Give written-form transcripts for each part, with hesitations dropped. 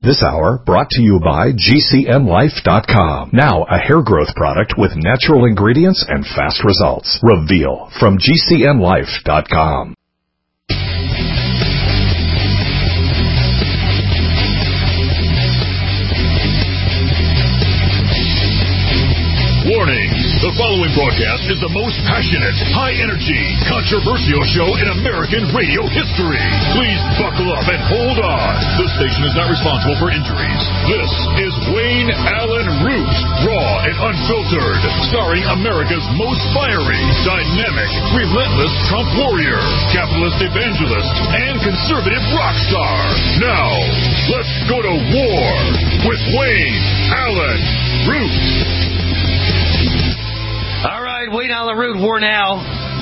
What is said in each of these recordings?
This hour brought to you by GCNlife.com. Now a hair growth product with natural ingredients and fast results. Reveal from GCNlife.com. Warning! The following broadcast is the most passionate, high-energy, controversial show in American radio history. Please buckle up and hold on. This station is not responsible for injuries. This is Wayne Allen Root, raw and unfiltered, starring America's most fiery, dynamic, relentless Trump warrior, capitalist evangelist, and conservative rock star. Now, let's go to war with Wayne Allen Root. All right, Wayne Allen Root, War Now.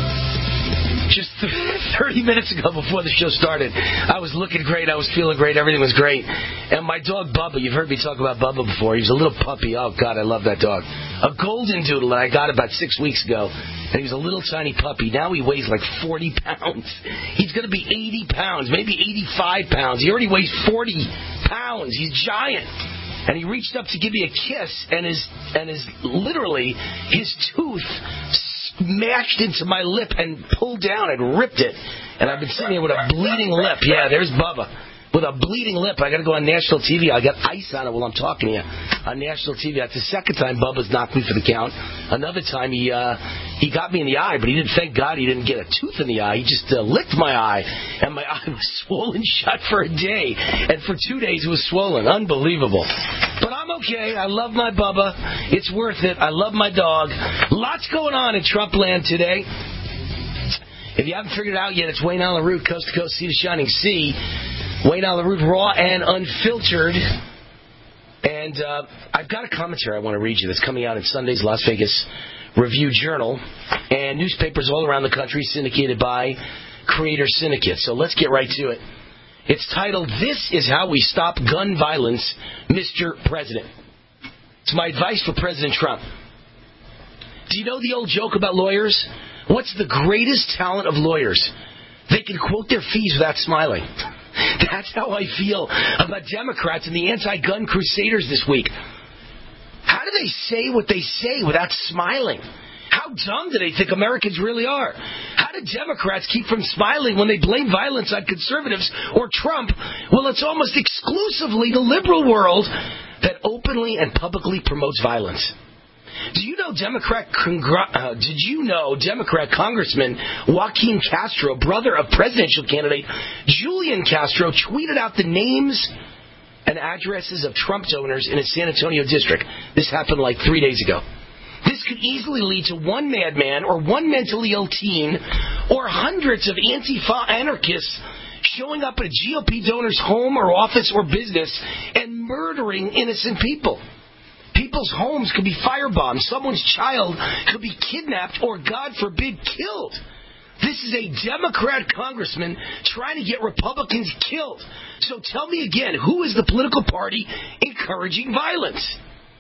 Just 30 minutes ago before the show started, I was looking great, I was feeling great, everything was great. And my dog Bubba, you've heard me talk about Bubba before, he was a little puppy, oh God, I love that dog. A golden doodle that I got about 6 weeks ago, and he was a little tiny puppy. Now he weighs like 40 pounds. He's going to be 80 pounds, maybe 85 pounds. He already weighs 40 pounds, he's giant. And he reached up to give me a kiss, and his literally his tooth smashed into my lip and pulled down and ripped it. And I've been sitting here with a bleeding lip. Yeah, there's Bubba with a bleeding lip. I got to go on national TV. I got ice on it while I'm talking to you on national TV. That's the second time Bubba's knocked me for the count. Another time he got me in the eye, but thank God he didn't get a tooth in the eye. He just licked my eye, and my eye was swollen shut for a day. And for 2 days it was swollen. Unbelievable. But I'm okay. I love my Bubba. It's worth it. I love my dog. Lots going on in Trump land today. If you haven't figured it out yet, it's Wayne Allen Root, coast to coast, sea to shining sea. Wayne Allen Root, raw and unfiltered. And I've got a commentary I want to read you that's coming out in Sunday's Las Vegas Review-Journal. And newspapers all around the country syndicated by Creator Syndicate. So let's get right to it. It's titled, "This is How We Stop Gun Violence, Mr. President." It's my advice for President Trump. Do you know the old joke about lawyers? What's the greatest talent of lawyers? They can quote their fees without smiling. That's how I feel about Democrats and the anti-gun crusaders this week. How do they say what they say without smiling? How dumb do they think Americans really are? How do Democrats keep from smiling when they blame violence on conservatives or Trump? Well, it's almost exclusively the liberal world that openly and publicly promotes violence. Did you know Democrat Congressman Joaquin Castro, brother of presidential candidate Julian Castro, tweeted out the names and addresses of Trump donors in his San Antonio district? This happened like 3 days ago. This could easily lead to one madman or one mentally ill teen or hundreds of Antifa anarchists showing up at a GOP donor's home or office or business and murdering innocent people. People's homes could be firebombed. Someone's child could be kidnapped or, God forbid, killed. This is a Democrat congressman trying to get Republicans killed. So tell me again, who is the political party encouraging violence?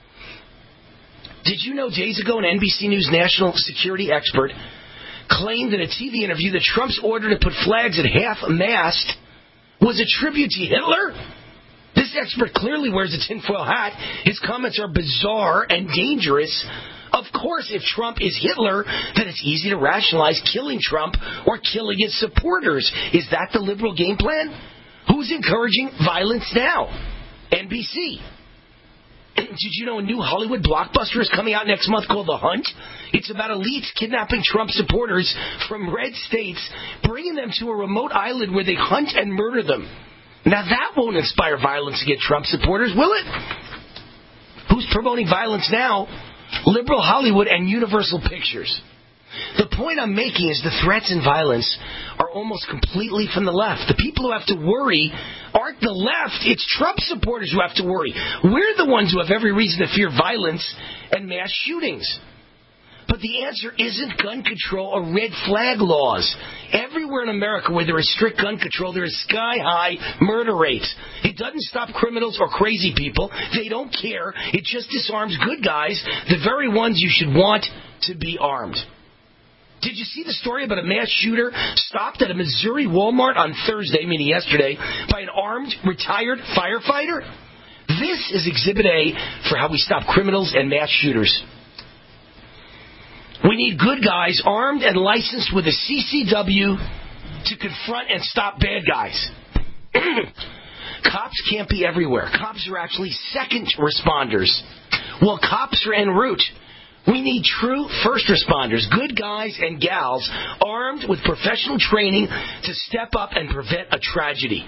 Did you know days ago an NBC News national security expert claimed in a TV interview that Trump's order to put flags at half-mast was a tribute to Hitler? This expert clearly wears a tinfoil hat. His comments are bizarre and dangerous. Of course, if Trump is Hitler, then it's easy to rationalize killing Trump or killing his supporters. Is that the liberal game plan? Who's encouraging violence now? NBC. Did you know a new Hollywood blockbuster is coming out next month called The Hunt? It's about elites kidnapping Trump supporters from red states, bringing them to a remote island where they hunt and murder them. Now that won't inspire violence against Trump supporters, will it? Who's promoting violence now? Liberal Hollywood and Universal Pictures. The point I'm making is the threats and violence are almost completely from the left. The people who have to worry aren't the left. It's Trump supporters who have to worry. We're the ones who have every reason to fear violence and mass shootings. But the answer isn't gun control or red flag laws. Everywhere in America where there is strict gun control, there is sky-high murder rates. It doesn't stop criminals or crazy people. They don't care. It just disarms good guys, the very ones you should want to be armed. Did you see the story about a mass shooter stopped at a Missouri Walmart on Thursday, meaning yesterday, by an armed, retired firefighter? This is Exhibit A for how we stop criminals and mass shooters. We need good guys armed and licensed with a CCW to confront and stop bad guys. Cops can't be everywhere. Cops are actually second responders. Well, cops are en route. We need true first responders, good guys and gals, armed with professional training to step up and prevent a tragedy.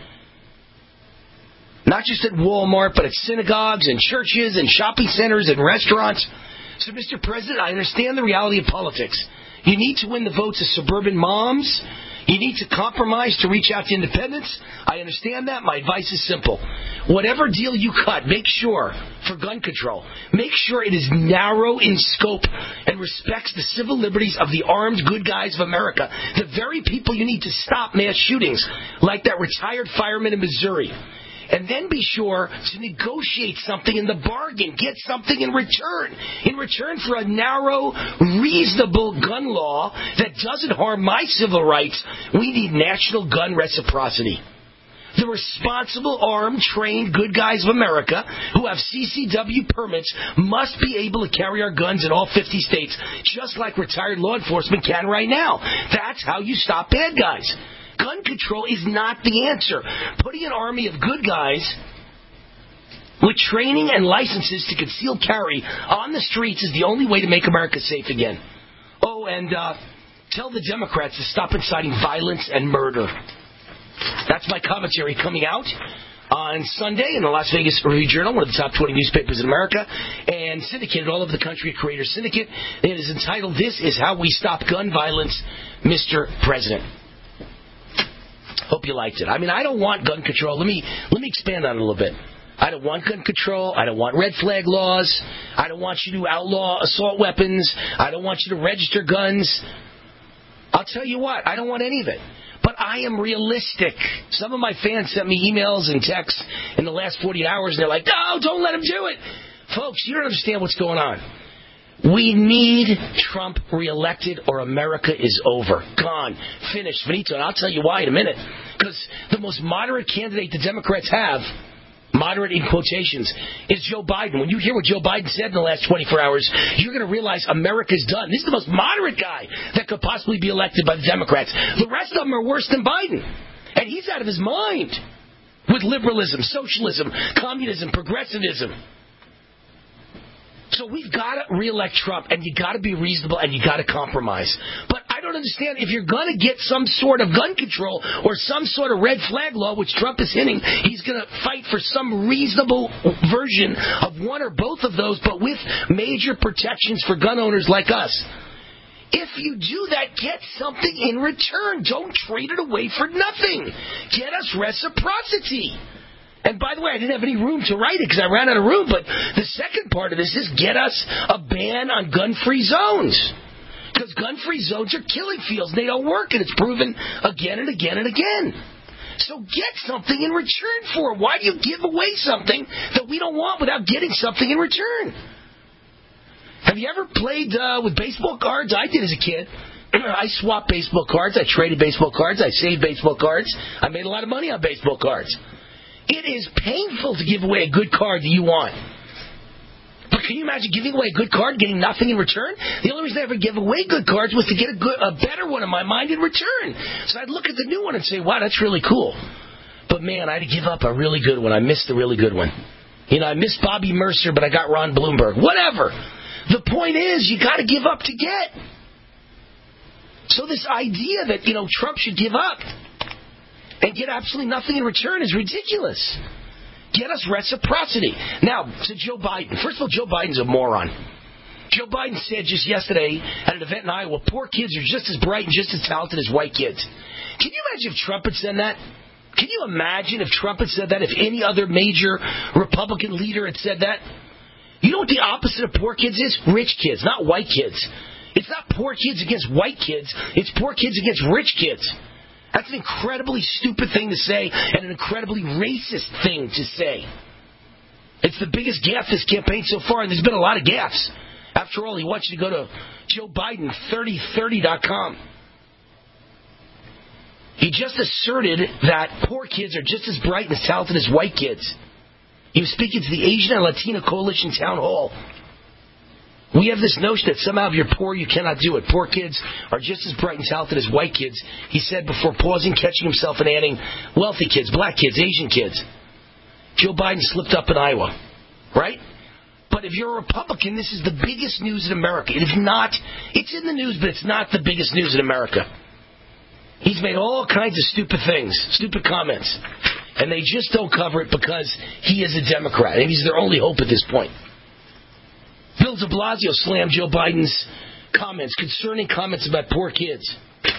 Not just at Walmart, but at synagogues and churches and shopping centers and restaurants. So, Mr. President, I understand the reality of politics. You need to win the votes of suburban moms. You need to compromise to reach out to independents. I understand that. My advice is simple. Whatever deal you cut, make sure, for gun control, make sure it is narrow in scope and respects the civil liberties of the armed good guys of America, the very people you need to stop mass shootings, like that retired fireman in Missouri. And then be sure to negotiate something in the bargain. Get something in return. In return for a narrow, reasonable gun law that doesn't harm my civil rights, we need national gun reciprocity. The responsible, armed, trained good guys of America who have CCW permits must be able to carry our guns in all 50 states, just like retired law enforcement can right now. That's how you stop bad guys. Gun control is not the answer. Putting an army of good guys with training and licenses to conceal carry on the streets is the only way to make America safe again. Oh, and tell the Democrats to stop inciting violence and murder. That's my commentary coming out on Sunday in the Las Vegas Review-Journal, one of the top 20 newspapers in America, and syndicated all over the country, a Creator Syndicate. It is entitled, "This is How We Stop Gun Violence, Mr. President." Hope you liked it. I mean, I don't want gun control. Let me expand on it a little bit. I don't want gun control. I don't want red flag laws. I don't want you to outlaw assault weapons. I don't want you to register guns. I'll tell you what, I don't want any of it. But I am realistic. Some of my fans sent me emails and texts in the last 48 hours, and they're like, no, don't let him do it. Folks, you don't understand what's going on. We need Trump reelected or America is over. Gone. Finished. Finito. And I'll tell you why in a minute. Because the most moderate candidate the Democrats have, moderate in quotations, is Joe Biden. When you hear what Joe Biden said in the last 24 hours, you're going to realize America's done. This is the most moderate guy that could possibly be elected by the Democrats. The rest of them are worse than Biden. And he's out of his mind with liberalism, socialism, communism, progressivism. So we've got to reelect Trump, and you got to be reasonable, and you got to compromise. But I don't understand, if you're going to get some sort of gun control or some sort of red flag law, which Trump is hinting, he's going to fight for some reasonable version of one or both of those, but with major protections for gun owners like us. If you do that, get something in return. Don't trade it away for nothing. Get us reciprocity. And by the way, I didn't have any room to write it because I ran out of room, but the second part of this is get us a ban on gun-free zones. Because gun-free zones are killing fields. They don't work, and it's proven again and again and again. So get something in return for it. Why do you give away something that we don't want without getting something in return? Have you ever played with baseball cards? I did as a kid. I swapped baseball cards. I traded baseball cards. I saved baseball cards. I made a lot of money on baseball cards. It is painful to give away a good card that you want. But can you imagine giving away a good card, getting nothing in return? The only reason I ever give away good cards was to get a better one in my mind in return. So I'd look at the new one and say, wow, that's really cool. But man, I had to give up a really good one. I missed the really good one. You know, I missed Bobby Mercer, but I got Ron Bloomberg. Whatever. The point is, you got to give up to get. So this idea that, Trump should give up and get absolutely nothing in return is ridiculous. Get us reciprocity. Now, to Joe Biden. First of all, Joe Biden's a moron. Joe Biden said just yesterday at an event in Iowa, poor kids are just as bright and just as talented as white kids. Can you imagine if Trump had said that? Can you imagine if Trump had said that? If any other major Republican leader had said that? You know what the opposite of poor kids is? Rich kids, not white kids. It's not poor kids against white kids. It's poor kids against rich kids. That's an incredibly stupid thing to say and an incredibly racist thing to say. It's the biggest gaffe this campaign so far, and there's been a lot of gaffes. After all, he wants you to go to Joe Biden 3030.com. He just asserted that poor kids are just as bright and as talented as white kids. He was speaking to the Asian and Latino Coalition Town Hall. We have this notion that somehow if you're poor, you cannot do it. Poor kids are just as bright and talented as white kids, he said before pausing, catching himself and adding, wealthy kids, black kids, Asian kids. Joe Biden slipped up in Iowa, right? But if you're a Republican, this is the biggest news in America. It is not, it's in the news, but it's not the biggest news in America. He's made all kinds of stupid things, stupid comments, and they just don't cover it because he is a Democrat, and he's their only hope at this point. Bill de Blasio slammed Joe Biden's concerning comments about poor kids.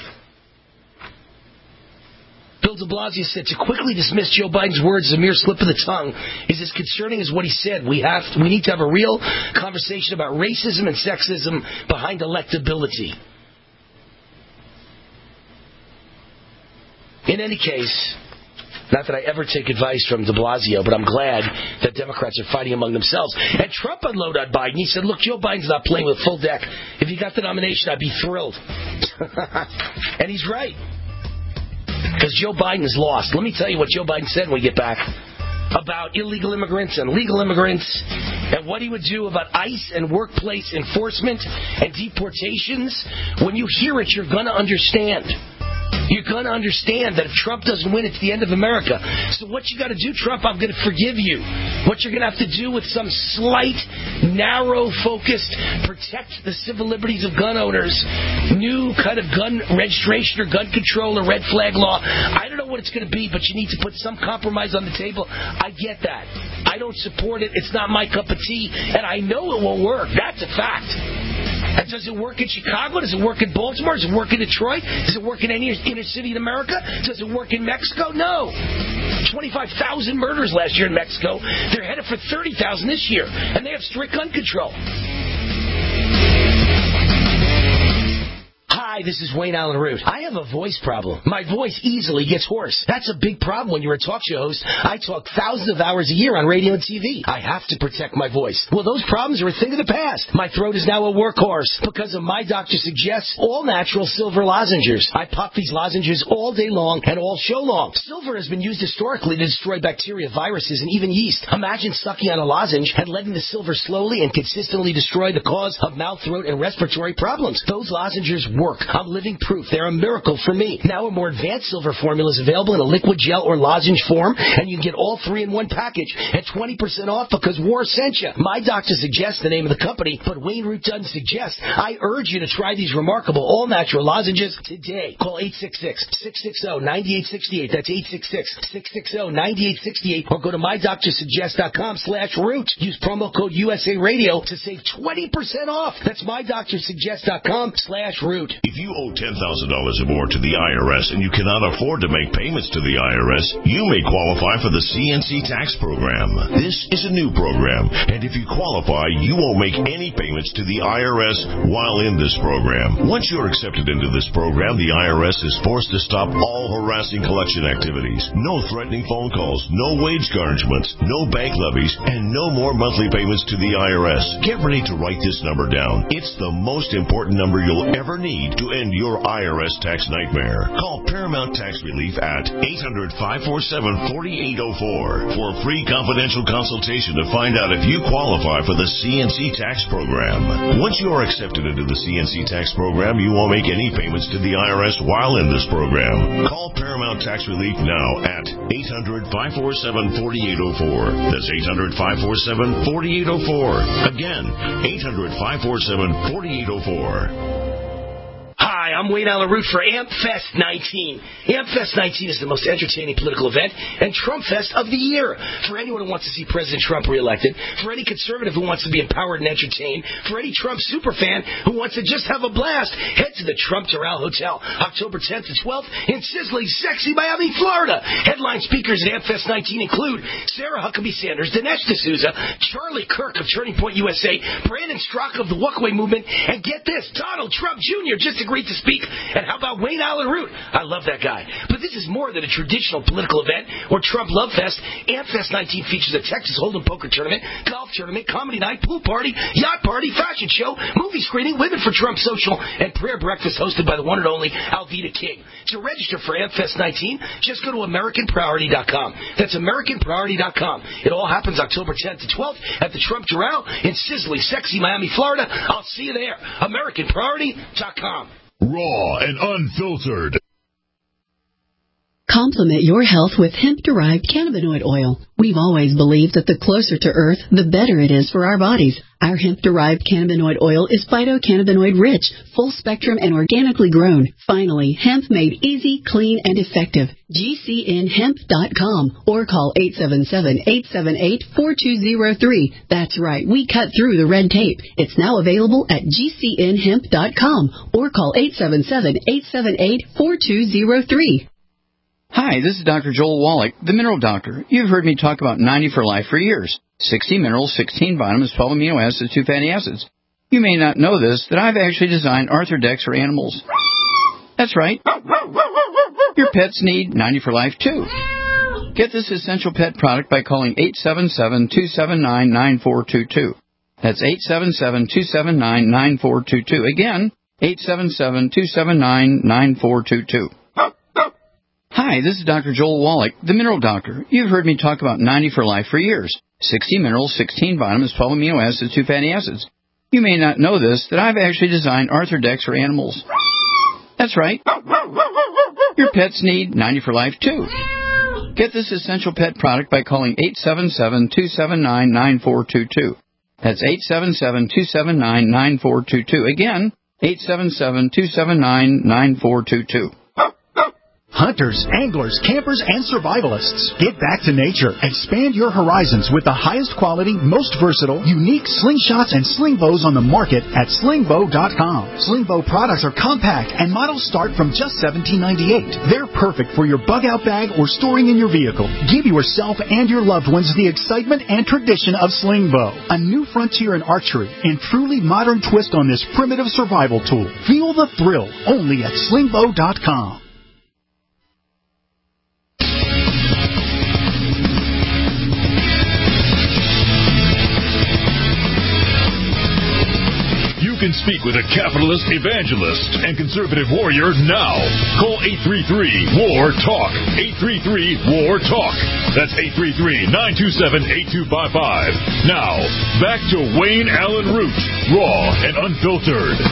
Bill de Blasio said to quickly dismiss Joe Biden's words as a mere slip of the tongue is as concerning as what he said. We need to have a real conversation about racism and sexism behind electability. In any case, not that I ever take advice from de Blasio, but I'm glad that Democrats are fighting among themselves. And Trump unloaded on Biden. He said, look, Joe Biden's not playing with full deck. If he got the nomination, I'd be thrilled. And he's right. Because Joe Biden is lost. Let me tell you what Joe Biden said when we get back about illegal immigrants and legal immigrants and what he would do about ICE and workplace enforcement and deportations. When you hear it, you're going to understand. You're going to understand that if Trump doesn't win, it's the end of America. So what you got to do, Trump, I'm going to forgive you. What you're going to have to do with some slight, narrow-focused, protect the civil liberties of gun owners, new kind of gun registration or gun control or red flag law. I don't know what it's going to be, but you need to put some compromise on the table. I get that. I don't support it. It's not my cup of tea, and I know it won't work. That's a fact. And does it work in Chicago? Does it work in Baltimore? Does it work in Detroit? Does it work in any inner city in America? Does it work in Mexico? No. 25,000 murders last year in Mexico. They're headed for 30,000 this year. And they have strict gun control. Hi, this is Wayne Allen Root. I have a voice problem. My voice easily gets hoarse. That's a big problem when you're a talk show host. I talk thousands of hours a year on radio and TV. I have to protect my voice. Well, those problems are a thing of the past. My throat is now a workhorse because of My Doctor Suggests all-natural silver lozenges. I pop these lozenges all day long and all show long. Silver has been used historically to destroy bacteria, viruses, and even yeast. Imagine sucking on a lozenge and letting the silver slowly and consistently destroy the cause of mouth, throat, and respiratory problems. Those lozenges work. I'm living proof. They're a miracle for me. Now a more advanced silver formula is available in a liquid gel or lozenge form, and you can get all three in one package at 20% off because war sent you. My Doctor Suggests the name of the company, but Wayne Root doesn't suggest. I urge you to try these remarkable all-natural lozenges today. Call 866-660-9868. That's 866-660-9868. Or go to MyDoctorSuggest.com/root. Use promo code USA Radio to save 20% off. That's MyDoctorSuggest.com/root. If you owe $10,000 or more to the IRS and you cannot afford to make payments to the IRS, you may qualify for the CNC tax program. This is a new program, and if you qualify, you won't make any payments to the IRS while in this program. Once you're accepted into this program, the IRS is forced to stop all harassing collection activities. No threatening phone calls, no wage garnishments, no bank levies, and no more monthly payments to the IRS. Get ready to write this number down. It's the most important number you'll ever need to end your IRS tax nightmare. Call Paramount Tax Relief at 800-547-4804 for a free confidential consultation to find out if you qualify for the CNC tax program. Once you are accepted into the CNC tax program, you won't make any payments to the IRS while in this program. Call Paramount Tax Relief now at 800-547-4804. That's 800-547-4804. Again, 800-547-4804. Hi, I'm Wayne Allen Root for AmpFest 19. AmpFest 19 is the most entertaining political event and Trump Fest of the year. For anyone who wants to see President Trump reelected, for any conservative who wants to be empowered and entertained, for any Trump superfan who wants to just have a blast, head to the Trump Doral Hotel, October 10th to 12th in sizzling, sexy Miami, Florida. Headline speakers at AmpFest 19 include Sarah Huckabee Sanders, Dinesh D'Souza, Charlie Kirk of Turning Point USA, Brandon Strzok of the Walkaway Movement, and get this, Donald Trump Jr. just agreed to speak speak. And how about Wayne Allen Root? I love that guy. But this is more than a traditional political event or Trump Love Fest. AmpFest 19 features a Texas Hold'em poker tournament, golf tournament, comedy night, pool party, yacht party, fashion show, movie screening, Women for Trump social, and prayer breakfast hosted by the one and only Alveda King. To register for AmpFest 19, just go to AmericanPriority.com. That's AmericanPriority.com. It all happens October 10th to 12th at the Trump Doral in sizzling, sexy Miami, Florida. I'll see you there. AmericanPriority.com. Raw and unfiltered. Complement your health with hemp-derived cannabinoid oil. We've always believed that the closer to Earth, the better it is for our bodies. Our hemp-derived cannabinoid oil is phytocannabinoid-rich, full-spectrum, and organically grown. Finally, hemp made easy, clean, and effective. GCNHemp.com or call 877-878-4203. That's right, we cut through the red tape. It's now available at GCNHemp.com or call 877-878-4203. Hi, this is Dr. Joel Wallach, the Mineral Doctor. You've heard me talk about 90 for Life for years. 60 minerals, 16 vitamins, 12 amino acids, 2 fatty acids. You may not know this, that I've actually designed Arthrodex for animals. That's right. Your pets need 90 for Life, too. Get this essential pet product by calling 877-279-9422. That's 877-279-9422. Again, 877-279-9422. Hi, this is Dr. Joel Wallach, the Mineral Doctor. You've heard me talk about 90 for Life for years. 60 minerals, 16 vitamins, 12 amino acids, 2 fatty acids. You may not know this, that I've actually designed Arthrodex for animals. That's right. Your pets need 90 for Life, too. Get this essential pet product by calling 877-279-9422. That's 877-279-9422. Again, 877-279-9422. Hunters, anglers, campers, and survivalists. Get back to nature. Expand your horizons with the highest quality, most versatile, unique slingshots and sling bows on the market at slingbow.com. Slingbow products are compact and models start from just $17.98. They're perfect for your bug-out bag or storing in your vehicle. Give yourself and your loved ones the excitement and tradition of Slingbow, a new frontier in archery and truly modern twist on this primitive survival tool. Feel the thrill only at slingbow.com. You can speak with a capitalist, evangelist, and conservative warrior now. Call 833-WAR-TALK. 833-WAR-TALK. That's 833-927-8255. Now, back to Wayne Allen Root, raw and unfiltered.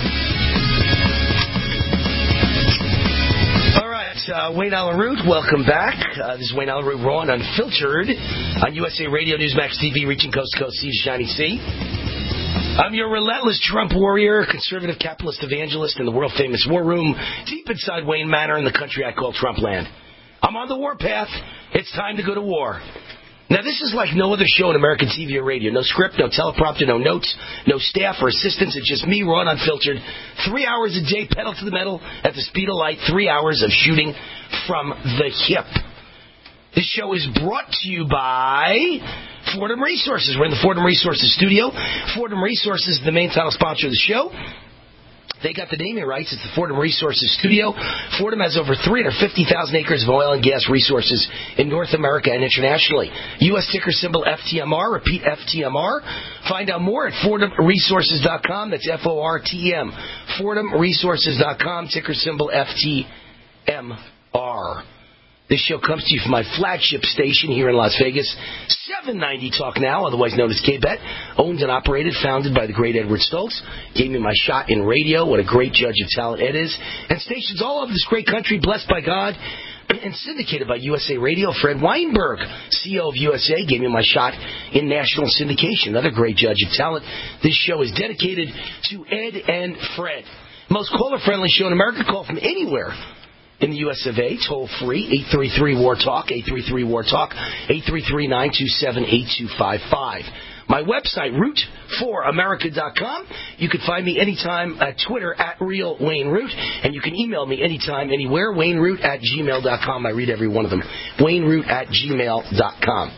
All right, Wayne Allen Root, welcome back. This is Wayne Allen Root, raw and unfiltered on USA Radio, Newsmax TV, reaching coast to coast, sea to shining sea. I'm your relentless Trump warrior, conservative capitalist evangelist in the world-famous war room, deep inside Wayne Manor in the country I call Trump land. I'm on the warpath. It's time to go to war. Now, this is like no other show in American TV or radio. No script, no teleprompter, no notes, no staff or assistants. It's just me, raw and unfiltered. 3 hours a day, pedal to the metal, at the speed of light. 3 hours of shooting from the hip. This show is brought to you by Fordham Resources. We're in the Fordham Resources studio. Fordham Resources is the main title sponsor of the show. They got the naming rights. It's the Fordham Resources studio. Fordham has over 350,000 acres of oil and gas resources in North America and internationally. U.S. ticker symbol FTMR. Repeat, FTMR. Find out more at FordhamResources.com. That's F-O-R-T-M. FordhamResources.com. Ticker symbol FTMR. This show comes to you from my flagship station here in Las Vegas, 790 Talk Now, otherwise known as KBET, owned and operated, founded by the great Edward Stoltz. Gave me my shot in radio. What a great judge of talent Ed is. And stations all over this great country, blessed by God, and syndicated by USA Radio. Fred Weinberg, CEO of USA, gave me my shot in national syndication. Another great judge of talent. This show is dedicated to Ed and Fred. Most caller-friendly show in America. Call from anywhere in the U.S. of A, toll free, 833-WAR-TALK, 833-WAR-TALK, 833-927-8255. My website, root4america.com. You can find me anytime at Twitter, at RealWayneRoot, and you can email me anytime, anywhere, WayneRoot@gmail.com. I read every one of them. WayneRoot@gmail.com.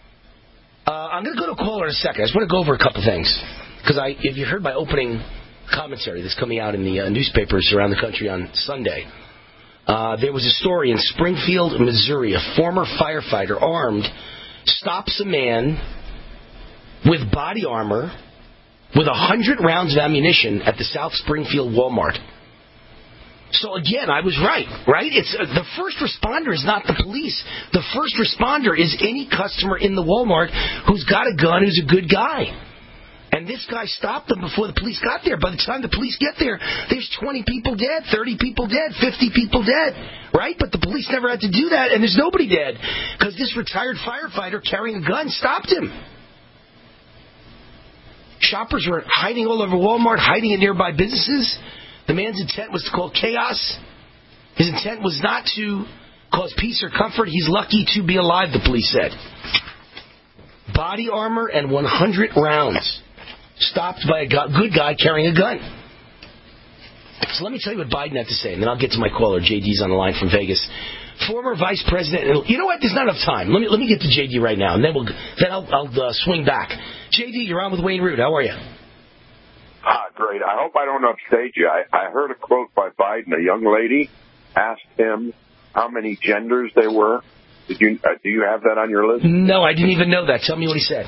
I'm going to go to a caller in a second. I just want to go over a couple things, because if you heard my opening commentary that's coming out in the newspapers around the country on Sunday. There was a story in Springfield, Missouri. A former firefighter, armed, stops a man with body armor with 100 rounds of ammunition at the South Springfield Walmart. So again, I was right? It's the first responder is not the police. The first responder is any customer in the Walmart who's got a gun, who's a good guy. And this guy stopped them before the police got there. By the time the police get there, there's 20 people dead, 30 people dead, 50 people dead, right? But the police never had to do that, and there's nobody dead because this retired firefighter carrying a gun stopped him. Shoppers were hiding all over Walmart, hiding in nearby businesses. The man's intent was to cause chaos. His intent was not to cause peace or comfort. He's lucky to be alive, the police said. Body armor and 100 rounds. Stopped by a good guy carrying a gun. So let me tell you what Biden had to say, and then I'll get to my caller. JD's on the line from Vegas. Former Vice President. You know what? There's not enough time. Let me get to JD right now, and then I'll swing back. JD, you're on with Wayne Root. How are you? Great. I hope I don't upstage you. I heard a quote by Biden. A young lady asked him how many genders there were. Do you have that on your list? No, I didn't even know that. Tell me what he said.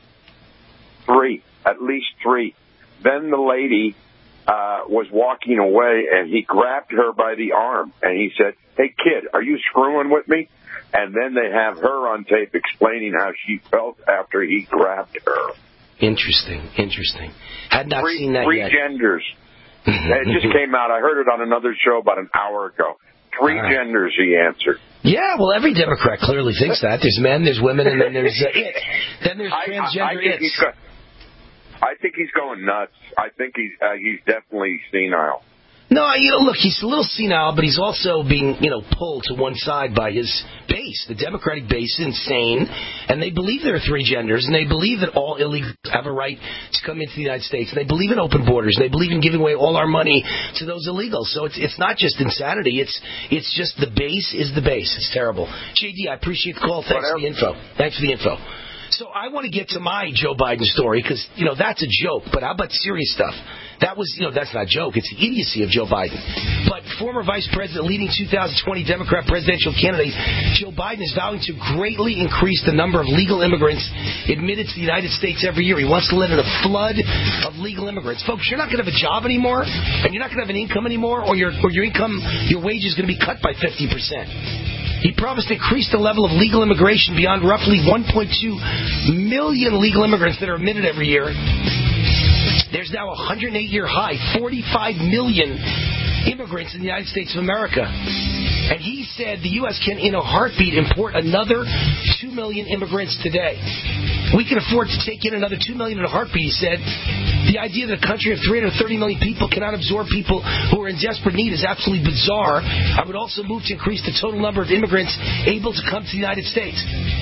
3. At least 3. Then the lady was walking away, and he grabbed her by the arm, and he said, "Hey, kid, are you screwing with me?" And then they have her on tape explaining how she felt after he grabbed her. Interesting. Had not seen that yet. 3 genders. It just came out. I heard it on another show about an hour ago. 3 genders, he answered. Yeah, well, every Democrat clearly thinks that. There's men, there's women, and then there's it. Then there's transgender its. I think he's going nuts. I think he's definitely senile. No, look, he's a little senile, but he's also being, pulled to one side by his base. The Democratic base is insane, and they believe there are 3 genders, and they believe that all illegals have a right to come into the United States, and they believe in open borders, and they believe in giving away all our money to those illegals. So it's not just insanity. It's just the base is the base. It's terrible. JD, I appreciate the call. Thanks for the info. So I want to get to my Joe Biden story because, that's a joke. But how about serious stuff? That was, that's not a joke. It's the idiocy of Joe Biden. But former Vice President, leading 2020 Democrat presidential candidate, Joe Biden is vowing to greatly increase the number of legal immigrants admitted to the United States every year. He wants to let in a flood of legal immigrants. Folks, you're not going to have a job anymore, and you're not going to have an income anymore, or your wage is going to be cut by 50%. He promised to increase the level of legal immigration beyond roughly 1.2 million legal immigrants that are admitted every year. There's now a 108-year high, 45 million immigrants in the United States of America. And he said the U.S. can, in a heartbeat, import another 2 million immigrants today. We can afford to take in another 2 million in a heartbeat, he said. The idea that a country of 330 million people cannot absorb people who are in desperate need is absolutely bizarre. I would also move to increase the total number of immigrants able to come to the United States.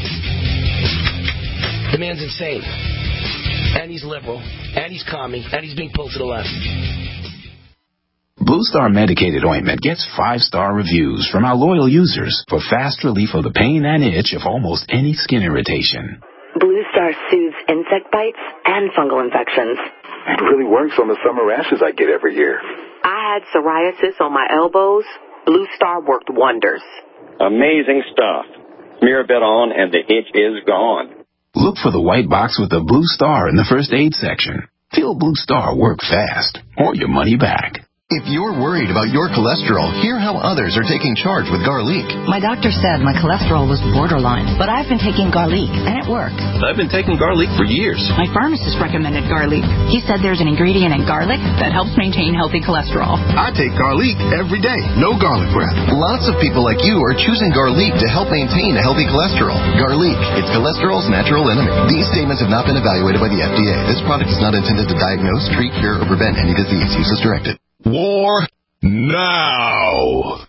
The man's insane. And he's liberal. And he's commie. And he's being pulled to the left. Blue Star Medicated Ointment gets 5-star reviews from our loyal users for fast relief of the pain and itch of almost any skin irritation. Blue Star soothes insect bites and fungal infections. It really works on the summer rashes I get every year. I had psoriasis on my elbows. Blue Star worked wonders. Amazing stuff. Smear a bit on and the itch is gone. Look for the white box with the blue star in the first aid section. Feel Blue Star work fast or your money back. If you're worried about your cholesterol, hear how others are taking charge with Garlic. My doctor said my cholesterol was borderline, but I've been taking Garlic, and it worked. I've been taking Garlic for years. My pharmacist recommended Garlic. He said there's an ingredient in garlic that helps maintain healthy cholesterol. I take Garlic every day. No garlic breath. Lots of people like you are choosing Garlic to help maintain a healthy cholesterol. Garlic, it's cholesterol's natural enemy. These statements have not been evaluated by the FDA. This product is not intended to diagnose, treat, cure, or prevent any disease. Use as directed. War now.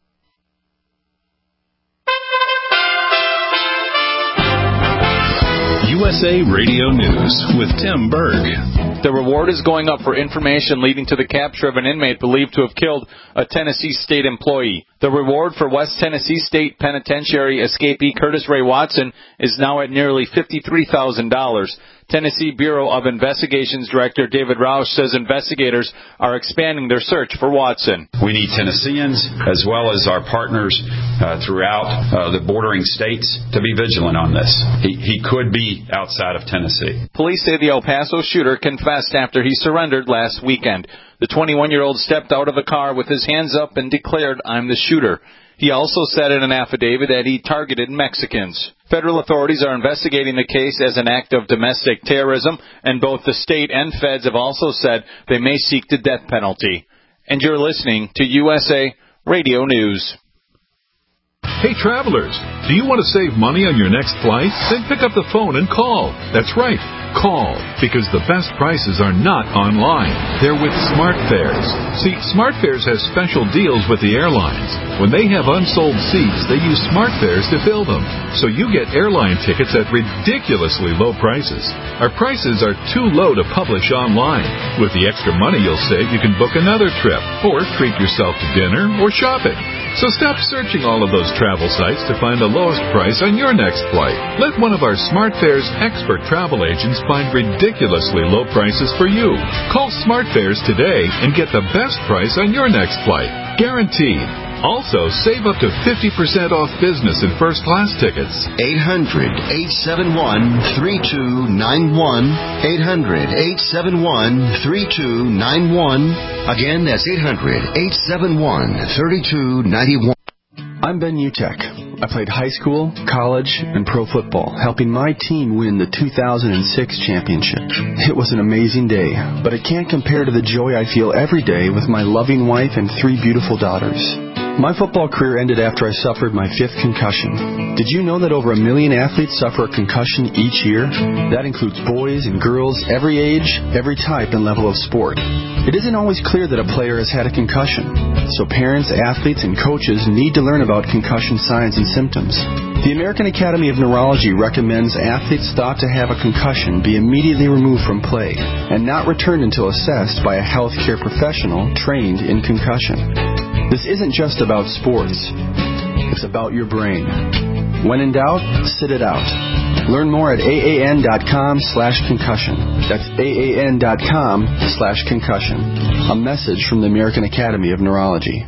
USA Radio News with Tim Berg. The reward is going up for information leading to the capture of an inmate believed to have killed a Tennessee state employee. The reward for West Tennessee State Penitentiary escapee Curtis Ray Watson is now at nearly $53,000. Tennessee Bureau of Investigations Director David Roush says investigators are expanding their search for Watson. We need Tennesseans as well as our partners throughout the bordering states to be vigilant on this. He could be outside of Tennessee. Police say the El Paso shooter confessed after he surrendered last weekend. The 21-year-old stepped out of a car with his hands up and declared, "I'm the shooter." He also said in an affidavit that he targeted Mexicans. Federal authorities are investigating the case as an act of domestic terrorism, and both the state and feds have also said they may seek the death penalty. And you're listening to USA Radio News. Hey, travelers, do you want to save money on your next flight? Then pick up the phone and call. That's right. Call, because the best prices are not online. They're with SmartFares. See, SmartFares has special deals with the airlines. When they have unsold seats, they use SmartFares to fill them. So you get airline tickets at ridiculously low prices. Our prices are too low to publish online. With the extra money you'll save, you can book another trip, or treat yourself to dinner or shopping. So stop searching all of those travel sites to find the lowest price on your next flight. Let one of our SmartFares expert travel agents find ridiculously low prices for you. Call SmartFares today and get the best price on your next flight. Guaranteed. Also, save up to 50% off business and first-class tickets. 800-871-3291. 800-871-3291. Again, that's 800-871-3291. I'm Ben Utek. I played high school, college, and pro football, helping my team win the 2006 championship. It was an amazing day, but it can't compare to the joy I feel every day with my loving wife and 3 beautiful daughters. My football career ended after I suffered my 5th concussion. Did you know that over 1 million athletes suffer a concussion each year? That includes boys and girls, every age, every type and level of sport. It isn't always clear that a player has had a concussion, so parents, athletes, and coaches need to learn about concussion signs and symptoms. The American Academy of Neurology recommends athletes thought to have a concussion be immediately removed from play and not returned until assessed by a healthcare professional trained in concussion. This isn't just about sports. It's about your brain. When in doubt, sit it out. Learn more at AAN.com/concussion. That's AAN.com/concussion. A message from the American Academy of Neurology.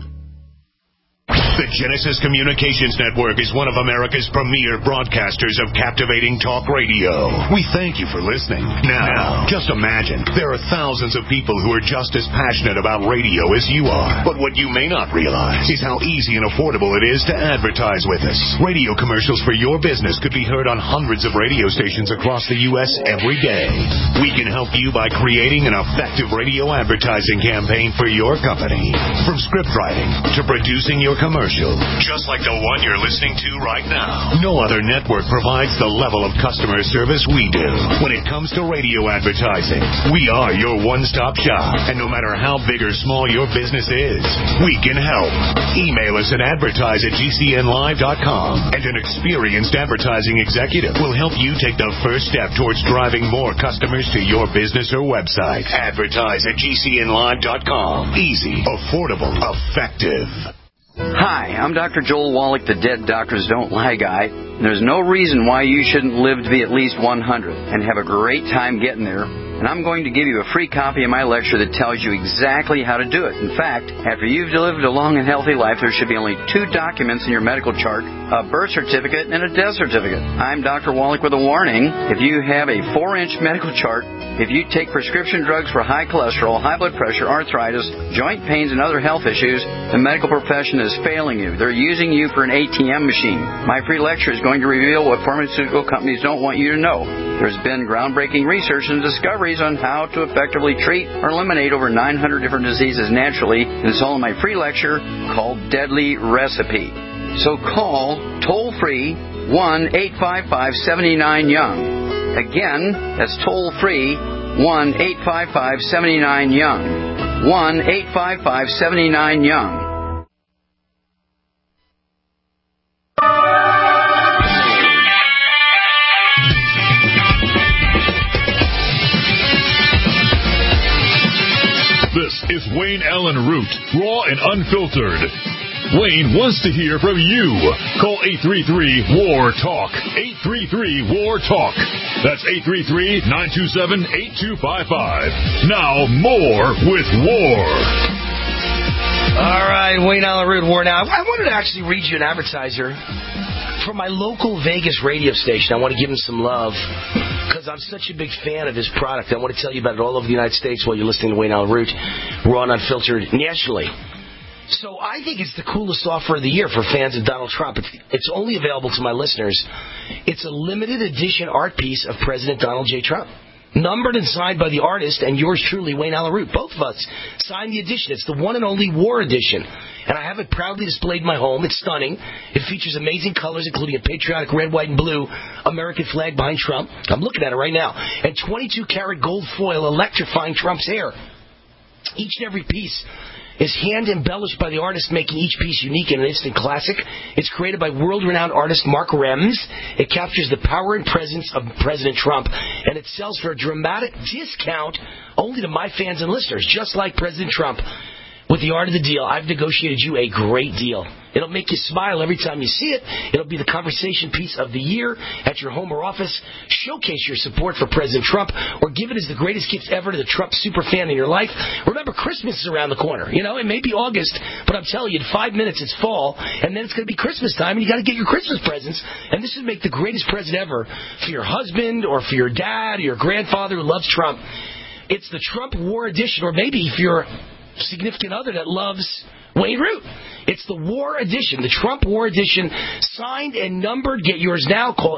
The Genesis Communications Network is one of America's premier broadcasters of captivating talk radio. We thank you for listening. Now, just imagine, there are thousands of people who are just as passionate about radio as you are. But what you may not realize is how easy and affordable it is to advertise with us. Radio commercials for your business could be heard on hundreds of radio stations across the U.S. every day. We can help you by creating an effective radio advertising campaign for your company. From script writing to producing your commercial, just like the one you're listening to right now. No other network provides the level of customer service we do. When it comes to radio advertising, we are your one-stop shop. And no matter how big or small your business is, we can help. Email us at advertise@gcnlive.com, and an experienced advertising executive will help you take the first step towards driving more customers to your business or website. Advertise@gcnlive.com. Easy, affordable, effective. Hi, I'm Dr. Joel Wallach, the Dead Doctors Don't Lie guy. There's no reason why you shouldn't live to be at least 100 and have a great time getting there. And I'm going to give you a free copy of my lecture that tells you exactly how to do it. In fact, after you've lived a long and healthy life, there should be only 2 documents in your medical chart, a birth certificate and a death certificate. I'm Dr. Wallach with a warning. If you have a 4-inch medical chart, if you take prescription drugs for high cholesterol, high blood pressure, arthritis, joint pains, and other health issues, the medical profession is failing you. They're using you for an ATM machine. My free lecture is going to reveal what pharmaceutical companies don't want you to know. There's been groundbreaking research and discoveries on how to effectively treat or eliminate over 900 different diseases naturally, and it's all in my free lecture called Deadly Recipe. So call toll-free 1-855-79-YOUNG. Again, that's toll-free 1-855-79-YOUNG. 1-855-79-YOUNG. This is Wayne Allen Root, raw and unfiltered. Wayne wants to hear from you. Call 833-WAR-TALK. 833-WAR-TALK. That's 833-927-8255. Now, more with War. All right, Wayne Allyn Root, War Now. I wanted to actually read you an advertiser from my local Vegas radio station. I want to give him some love because I'm such a big fan of his product. I want to tell you about it all over the United States while you're listening to Wayne Allyn Root, Raw and Unfiltered, nationally. So I think it's the coolest offer of the year for fans of Donald Trump. It's only available to my listeners. It's a limited edition art piece of President Donald J. Trump. Numbered and signed by the artist and yours truly, Wayne Allyn Root. Both of us signed the edition. It's the one and only War edition. And I have it proudly displayed in my home. It's stunning. It features amazing colors, including a patriotic red, white, and blue American flag behind Trump. I'm looking at it right now. And 22-karat gold foil electrifying Trump's hair. Each and every piece is hand-embellished by the artist, making each piece unique and an instant classic. It's created by world-renowned artist Mark Rems. It captures the power and presence of President Trump, and it sells for a dramatic discount only to my fans and listeners, just like President Trump. With the art of the deal, I've negotiated you a great deal. It'll make you smile every time you see it. It'll be the conversation piece of the year at your home or office. Showcase your support for President Trump or give it as the greatest gift ever to the Trump superfan in your life. Remember, Christmas is around the corner. You know, it may be August, but I'm telling you, in 5 minutes it's fall, and then it's going to be Christmas time, and you got to get your Christmas presents. And this would make the greatest present ever for your husband or for your dad or your grandfather who loves Trump. It's the Trump War Edition, or maybe if you're significant other that loves Wayne Root. It's the War Edition, the Trump War Edition, signed and numbered. Get yours now. Call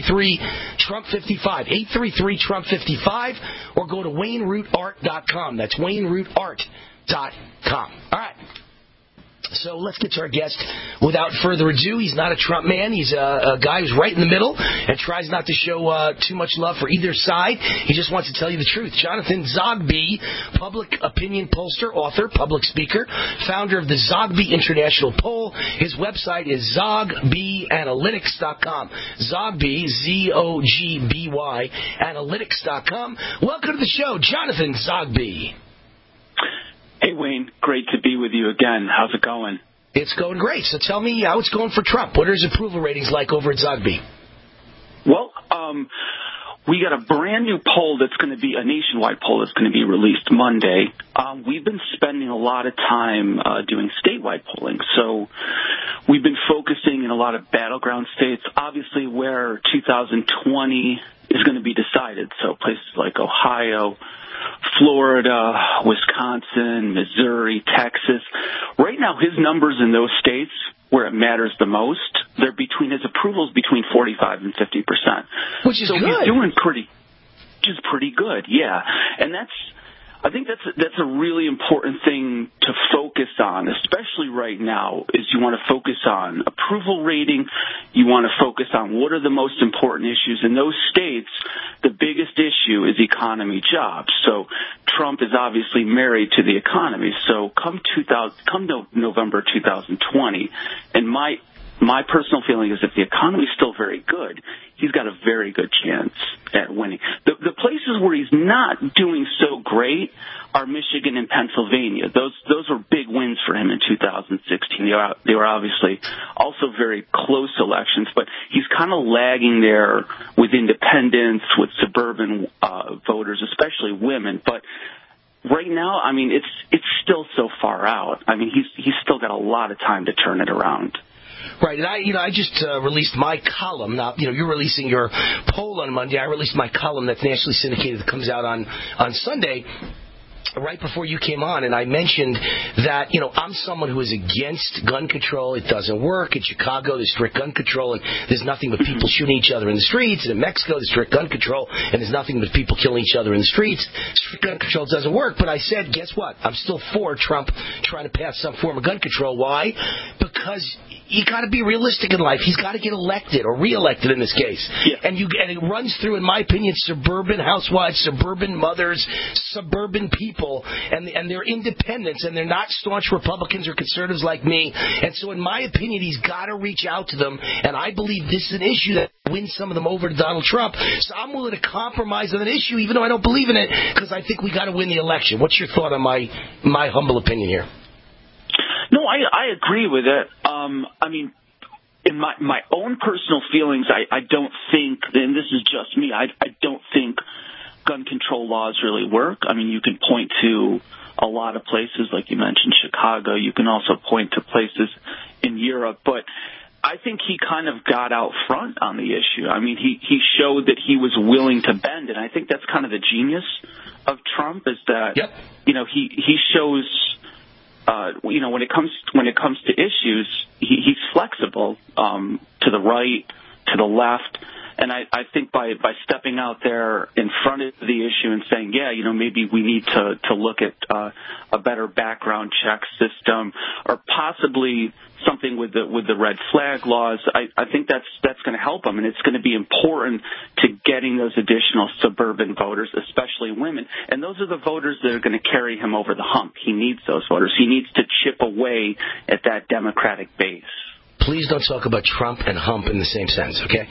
833-TRUMP-55, 833-TRUMP-55, or go to WayneRootArt.com. That's WayneRootArt.com. All right. So let's get to our guest. Without further ado, he's not a Trump man. He's a guy who's right in the middle and tries not to show too much love for either side. He just wants to tell you the truth. Jonathan Zogby, public opinion pollster, author, public speaker, founder of the Zogby International Poll. His website is ZogbyAnalytics.com. Zogby, Z-O-G-B-Y, Analytics.com. Welcome to the show, Jonathan Zogby. Hey, Wayne. Great to be with you again. How's it going? It's going great. So tell me how it's going for Trump. What are his approval ratings like over at Zogby? Well, we got a brand new poll that's going to be a nationwide poll that's going to be released Monday. We've been spending a lot of time doing statewide polling. So we've been focusing in a lot of battleground states, obviously where 2020 is going to be decided. So places like Ohio, Florida, Wisconsin, Missouri, Texas. Right now, his numbers in those states where it matters the most, they're between his approvals between 45 and 50%. Which is so good. He's doing pretty good, yeah. And I think that's a really important thing to focus on, especially right now, is you want to focus on approval rating. You want to focus on what are the most important issues. In those states, the biggest issue is economy, jobs. So Trump is obviously married to the economy. So come November 2020, and my personal feeling is if the economy is still very good, he's got a very good chance at winning. The places where he's not doing so great are Michigan and Pennsylvania. Those were big wins for him in 2016. They were obviously also very close elections, but he's kind of lagging there with independents, with suburban voters, especially women. But right now, I mean, it's still so far out. I mean, he's still got a lot of time to turn it around. Right, and I just released my column. Now, you're releasing your poll on Monday. I released my column that's nationally syndicated that comes out on Sunday, right before you came on, and I mentioned that, I'm someone who is against gun control. It doesn't work. In Chicago, there's strict gun control, and there's nothing but people shooting each other in the streets. And in Mexico, there's strict gun control, and there's nothing but people killing each other in the streets. Strict gun control doesn't work. But I said, guess what? I'm still for Trump trying to pass some form of gun control. Why? Because you got to be realistic in life. He's got to get elected or reelected in this case. Yeah. And it runs through, in my opinion, suburban housewives, suburban mothers, suburban people, and they're independents, and they're not staunch Republicans or conservatives like me. And so, in my opinion, he's got to reach out to them. And I believe this is an issue that wins some of them over to Donald Trump. So I'm willing to compromise on an issue, even though I don't believe in it, because I think we got to win the election. What's your thought on my humble opinion here? No, No, I agree with it. I mean, in my own personal feelings, I don't think, and this is just me, I don't think gun control laws really work. I mean, you can point to a lot of places, like you mentioned, Chicago. You can also point to places in Europe. But I think he kind of got out front on the issue. I mean, he showed that he was willing to bend, and I think that's kind of the genius of Trump is that, you know, he shows, you know, when it comes to issues, he's flexible to the right, to the left. And I think by stepping out there in front of the issue and saying, yeah, you know, maybe we need to look at a better background check system, or possibly something with the red flag laws, I think that's going to help him, and it's going to be important to getting those additional suburban voters, especially women. And those are the voters that are going to carry him over the hump. He needs those voters. He needs to chip away at that Democratic base. Please don't talk about Trump and hump in the same sentence, okay?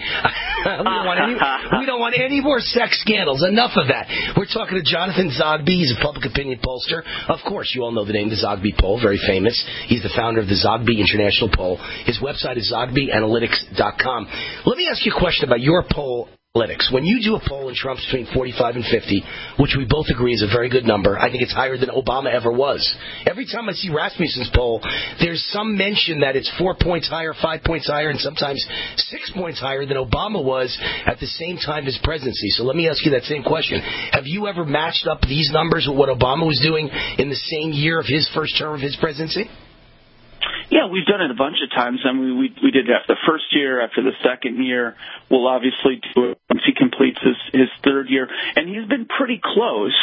we don't want any more sex scandals. Enough of that. We're talking to Jonathan Zogby. He's a public opinion pollster. Of course, you all know the name, the Zogby Poll, very famous. He's the founder of the Zogby International Poll. His website is zogbyanalytics.com. Let me ask you a question about your poll. When you do a poll in Trump's between 45 and 50, which we both agree is a very good number, I think it's higher than Obama ever was. Every time I see Rasmussen's poll, there's some mention that it's 4 points higher, 5 points higher, and sometimes 6 points higher than Obama was at the same time as presidency. So let me ask you that same question. Have you ever matched up these numbers with what Obama was doing in the same year of his first term of his presidency? Yeah, we've done it a bunch of times. I mean, we did it after the first year, after the second year. We'll obviously do it once he completes his third year. And he's been pretty close.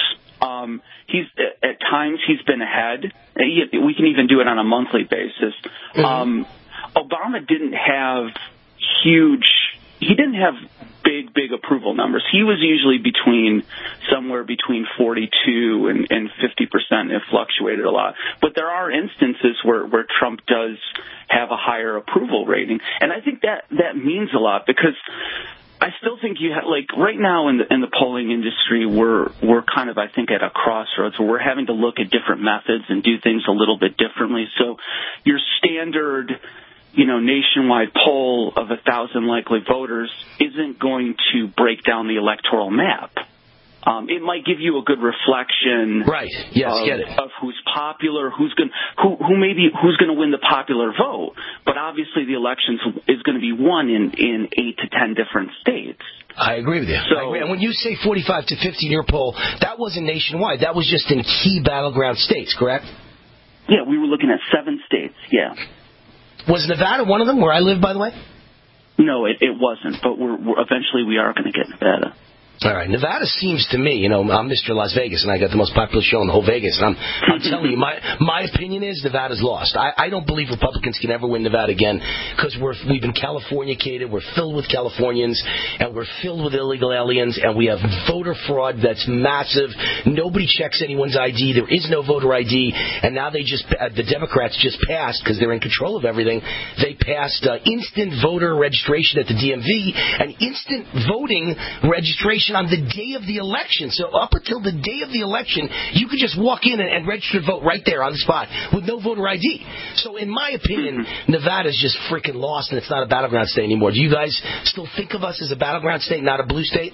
At times he's been ahead. We can even do it on a monthly basis. Mm-hmm. Obama didn't have big approval numbers. He was usually somewhere between 42 and 50%. It fluctuated a lot. But there are instances where Trump does have a higher approval rating. And I think that means a lot, because I still think you have, like, right now in the polling industry, we're kind of, I think, at a crossroads where we're having to look at different methods and do things a little bit differently. So your standard, you know, nationwide poll of 1,000 likely voters isn't going to break down the electoral map. It might give you a good reflection, right? Yes, get it. Of who's popular, who's going to win the popular vote. But obviously, the elections is going to be won in 8 to 10 different states. I agree with you. So, and when you say 45 to 50 in your poll, that wasn't nationwide. That was just in key battleground states, correct? Yeah, we were looking at 7 states. Yeah. Was Nevada one of them, where I live, by the way? No, it wasn't, but eventually we are going to get Nevada. All right. Nevada seems to me, you know, I'm Mr. Las Vegas, and I got the most popular show in the whole Vegas. And I'm telling you, my opinion is Nevada's lost. I don't believe Republicans can ever win Nevada again, because we've been Californicated. We're filled with Californians, and we're filled with illegal aliens, and we have voter fraud that's massive. Nobody checks anyone's ID. There is no voter ID. And now the Democrats just passed, because they're in control of everything, they passed instant voter registration at the DMV and instant voting registration on the day of the election. So up until the day of the election, you could just walk in and register to vote right there on the spot with no voter ID. So in my opinion, Nevada's just freaking lost, and it's not a battleground state anymore. Do you guys still think of us as a battleground state, not a blue state?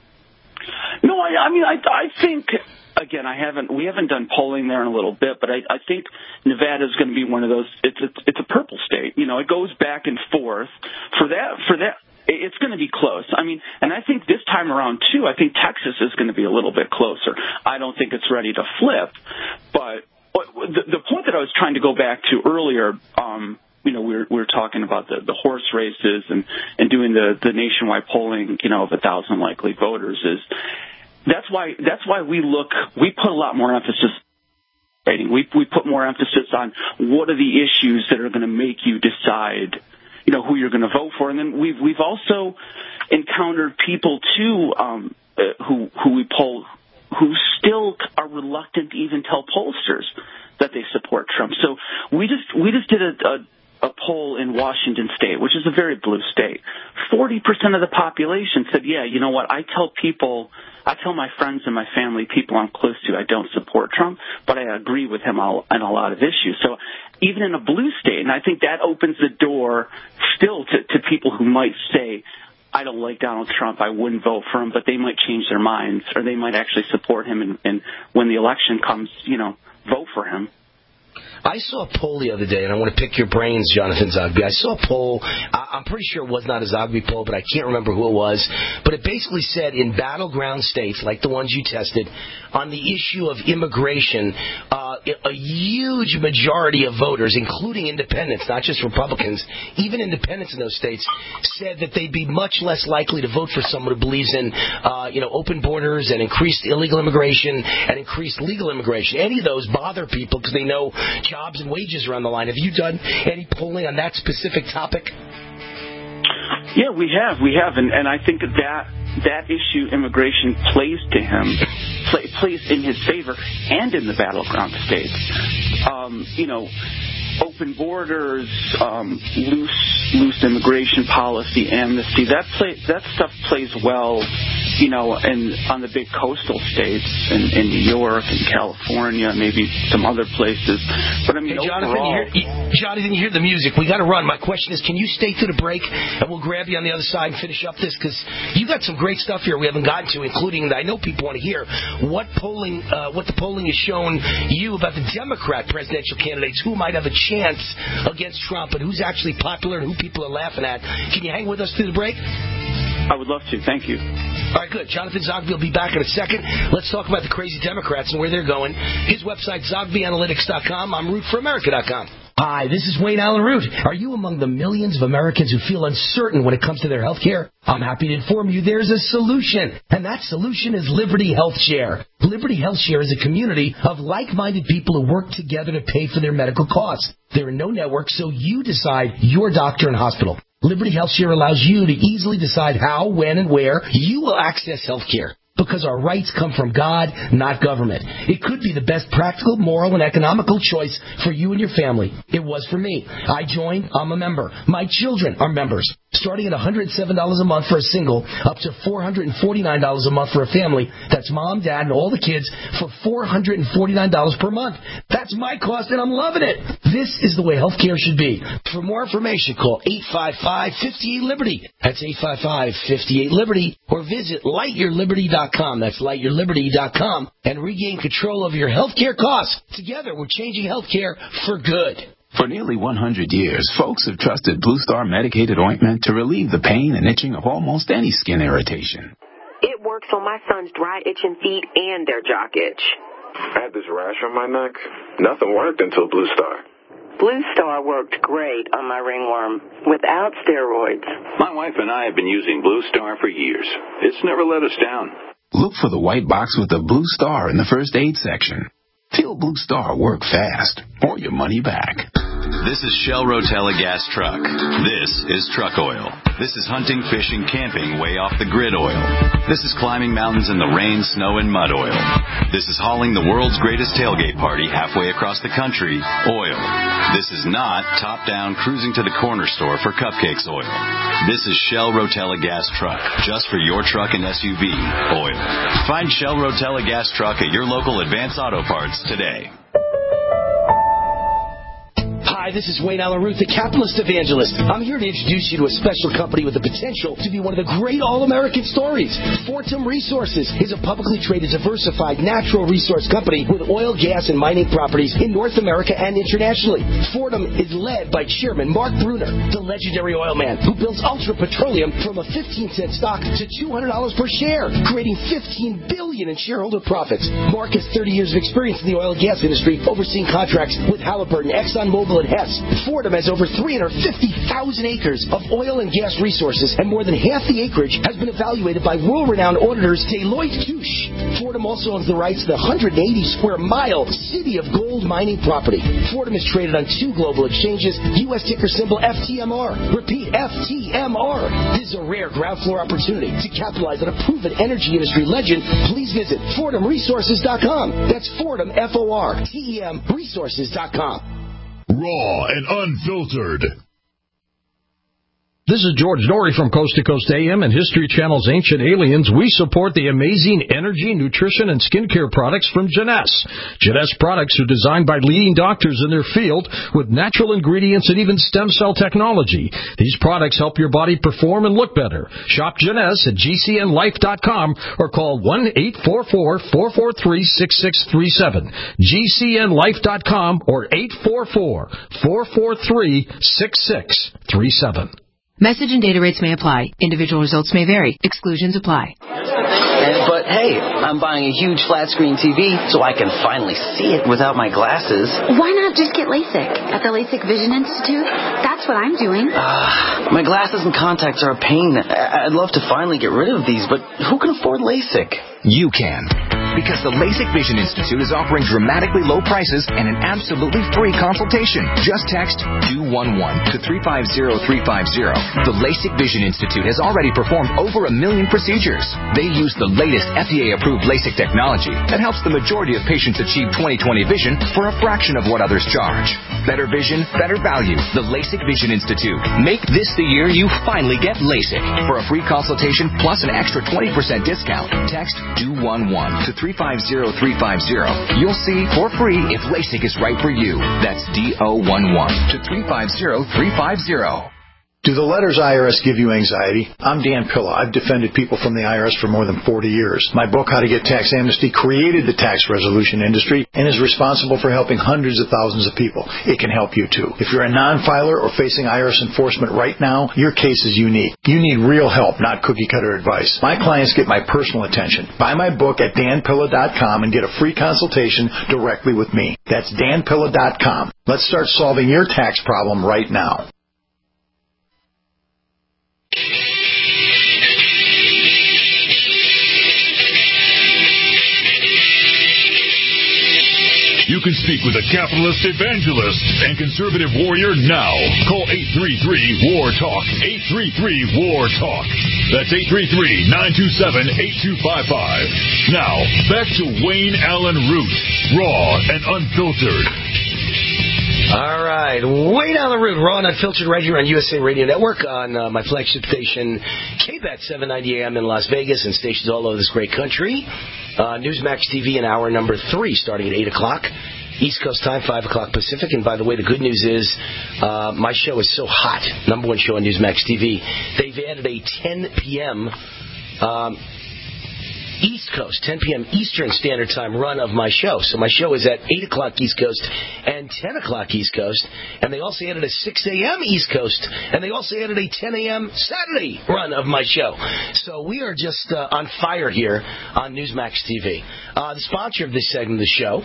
No, I mean, I think, again, we haven't done polling there in a little bit, but I think Nevada is going to be one of those. It's a purple state. You know, it goes back and forth. For that. It's going to be close. I mean, and I think this time around, too, I think Texas is going to be a little bit closer. I don't think it's ready to flip. But the point that I was trying to go back to earlier, you know, we were talking about the horse races and doing the nationwide polling, you know, of 1,000 likely voters, is that's why we put a lot more emphasis. We put more emphasis on what are the issues that are going to make you decide, you know, who you're going to vote for. And then we've also encountered people too who we poll who still are reluctant to even tell pollsters that they support Trump. So we just did a poll in Washington State, which is a very blue state. 40% of the population said, yeah, you know what, I tell people I tell my friends and my family, people I'm close to, I don't support Trump, but I agree with him on a lot of issues. So even in a blue state, and I think that opens the door still to people who might say, I don't like Donald Trump, I wouldn't vote for him, but they might change their minds, or they might actually support him, and when the election comes, vote for him. I saw a poll the other day, and I want to pick your brains, Jonathan Zogby. I saw a poll. I'm pretty sure it was not a Zogby poll, but I can't remember who it was. But it basically said in battleground states, like the ones you tested, on the issue of immigration, a huge majority of voters, including independents, not just Republicans, even independents in those states, said that they'd be much less likely to vote for someone who believes in, open borders and increased illegal immigration and increased legal immigration. Any of those bother people because they know jobs and wages are on the line. Have you done any polling on that specific topic? Yeah, we have, and I think that issue, immigration, plays to him, plays in his favor, and in the battleground states. Open borders, loose immigration policy, amnesty. That stuff plays well, and on the big coastal states in New York and California, maybe some other places. But I mean, hey, Jonathan, you hear the music. We got to run. My question is, can you stay through the break, and we'll grab you on the other side and finish up this, because you got some great stuff here we haven't gotten to, including I know people want to hear what the polling has shown you about the Democrat presidential candidates who might have a chance against Trump and who's actually popular and who people are laughing at. Can you hang with us through the break? I would love to. Thank you. All right, good. Jonathan Zogby will be back in a second. Let's talk about the crazy Democrats and where they're going. His website, ZogbyAnalytics.com. I'm RootForAmerica.com. Hi, this is Wayne Allen Root. Are you among the millions of Americans who feel uncertain when it comes to their health care? I'm happy to inform you there's a solution, and that solution is Liberty Health Share. Liberty Health Share is a community of like-minded people who work together to pay for their medical costs. There are no networks, so you decide your doctor and hospital. Liberty Health Share allows you to easily decide how, when, and where you will access health care. Because our rights come from God, not government. It could be the best practical, moral, and economical choice for you and your family. It was for me. I joined. I'm a member. My children are members. Starting at $107 a month for a single, up to $449 a month for a family. That's mom, dad, and all the kids for $449 per month. That's my cost, and I'm loving it. This is the way health care should be. For more information, call 855-58-LIBERTY. That's 855-58-LIBERTY. Or visit lightyourliberty.com. That's lightyourliberty.com. And regain control of your health care costs. Together, we're changing health care for good. For nearly 100 years, folks have trusted Blue Star medicated ointment to relieve the pain and itching of almost any skin irritation. It works on my son's dry, itching feet and their jock itch. I had this rash on my neck. Nothing worked until Blue Star. Blue Star worked great on my ringworm without steroids. My wife and I have been using Blue Star for years. It's never let us down. Look for the white box with the Blue Star in the first aid section. Feel Blue Star work fast, or your money back. This is Shell Rotella Gas Truck. This is truck oil. This is hunting, fishing, camping way off the grid oil. This is climbing mountains in the rain, snow, and mud oil. This is hauling the world's greatest tailgate party halfway across the country oil. This is not top-down cruising to the corner store for cupcakes oil. This is Shell Rotella Gas Truck, just for your truck and SUV oil. Find Shell Rotella Gas Truck at your local Advance Auto Parts today. Hi, this is Wayne Allen Root, the capitalist evangelist. I'm here to introduce you to a special company with the potential to be one of the great all-American stories. Fortum Resources is a publicly traded, diversified natural resource company with oil, gas, and mining properties in North America and internationally. Fortum is led by Chairman Mark Bruner, the legendary oil man who builds Ultra Petroleum from a 15-cent stock to $200 per share, creating $15 billion in shareholder profits. Mark has 30 years of experience in the oil and gas industry, overseeing contracts with Halliburton, ExxonMobil, and Hess. Fortum has over 350,000 acres of oil and gas resources, and more than half the acreage has been evaluated by world-renowned auditors Deloitte Touche. Fortum also owns the rights to the 180-square-mile City of Gold mining property. Fortum is traded on 2 global exchanges, U.S. ticker symbol FTMR. Repeat, FTMR. This is a rare ground floor opportunity to capitalize on a proven energy industry legend. Please visit FortumResources.com. That's Fortum, F-O-R-T-E-M, Resources.com. Raw and unfiltered. This is George Norrie from Coast to Coast AM and History Channel's Ancient Aliens. We support the amazing energy, nutrition, and skincare products from Jeunesse. Jeunesse products are designed by leading doctors in their field with natural ingredients and even stem cell technology. These products help your body perform and look better. Shop Jeunesse at gcnlife.com or call 1-844-443-6637. gcnlife.com or 844-443-6637. Message and data rates may apply. Individual results may vary. Exclusions apply. But hey, I'm buying a huge flat screen TV so I can finally see it without my glasses. Why not just get LASIK at the LASIK Vision Institute? That's what I'm doing. My glasses and contacts are a pain. I'd love to finally get rid of these, but who can afford LASIK? You can. Because the LASIK Vision Institute is offering dramatically low prices and an absolutely free consultation. Just text DO11 to 350350. The LASIK Vision Institute has already performed over 1 million procedures. They use the latest FDA-approved LASIK technology that helps the majority of patients achieve 20/20 vision for a fraction of what others charge. Better vision, better value. The LASIK Vision Institute. Make this the year you finally get LASIK. For a free consultation plus an extra 20% discount, text DO11 to 350350. You'll see for free if LASIK is right for you. That's DO11 to 350350. Do the letters IRS give you anxiety? I'm Dan Pilla. I've defended people from the IRS for more than 40 years. My book, How to Get Tax Amnesty, created the tax resolution industry and is responsible for helping hundreds of thousands of people. It can help you, too. If you're a non-filer or facing IRS enforcement right now, your case is unique. You need real help, not cookie-cutter advice. My clients get my personal attention. Buy my book at danpilla.com and get a free consultation directly with me. That's danpilla.com. Let's start solving your tax problem right now. You can speak with a capitalist evangelist and conservative warrior now. Call 833-WAR-TALK. 833-WAR-TALK. That's 833-927-8255. Now, back to Wayne Allen Root, raw and unfiltered. All right, Wayne Allen Root, raw and unfiltered, right here on USA Radio Network on my flagship station, KBAT 790 AM in Las Vegas, and stations all over this great country. Newsmax TV in hour number 3, starting at 8 o'clock. East Coast time, 5 o'clock Pacific. And by the way, the good news is my show is so hot, number one show on Newsmax TV. They've added a 10 p.m. East Coast, 10 p.m. Eastern Standard Time run of my show. So my show is at 8 o'clock East Coast and 10 o'clock East Coast. And they also added a 6 a.m. East Coast. And they also added a 10 a.m. Saturday run of my show. So we are just on fire here on Newsmax TV. The sponsor of this segment of the show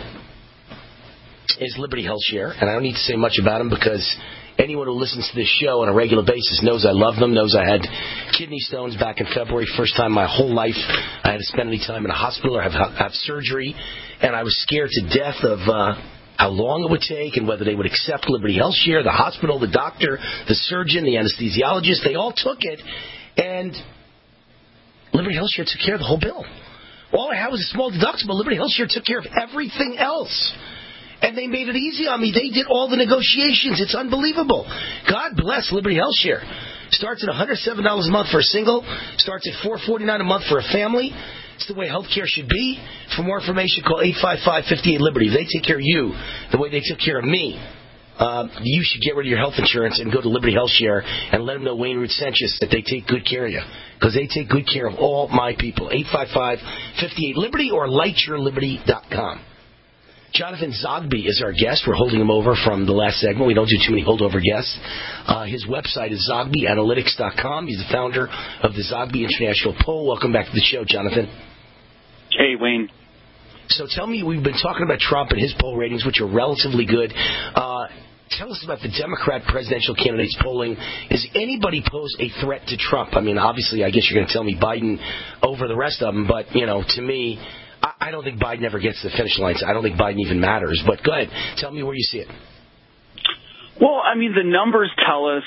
is Liberty Health Share. And I don't need to say much about them because anyone who listens to this show on a regular basis knows I love them, knows I had kidney stones back in February, first time in my whole life I had to spend any time in a hospital or have surgery, and I was scared to death of how long it would take and whether they would accept Liberty Health Share. The hospital, the doctor, the surgeon, the anesthesiologist, they all took it, and Liberty Health Share took care of the whole bill. All I had was a small deductible. Liberty Health Share took care of everything else. And they made it easy on me. They did all the negotiations. It's unbelievable. God bless Liberty Health Share. Starts at $107 a month for a single. Starts at $449 a month for a family. It's the way healthcare should be. For more information, call 855-58-LIBERTY. If they take care of you the way they took care of me, you should get rid of your health insurance and go to Liberty Health Share and let them know Wayne Root sent you, that they take good care of you. Because they take good care of all my people. 855-58-LIBERTY or lightyourliberty.com. Jonathan Zogby is our guest. We're holding him over from the last segment. We don't do too many holdover guests. His website is ZogbyAnalytics.com. He's the founder of the Zogby International Poll. Welcome back to the show, Jonathan. Hey, Wayne. So tell me, we've been talking about Trump and his poll ratings, which are relatively good. Tell us about the Democrat presidential candidates polling. Does anybody pose a threat to Trump? I mean, obviously, I guess you're going to tell me Biden over the rest of them, but, you know, to me, I don't think Biden ever gets to the finish line. I don't think Biden even matters. But go ahead. Tell me where you see it. Well, I mean, the numbers tell us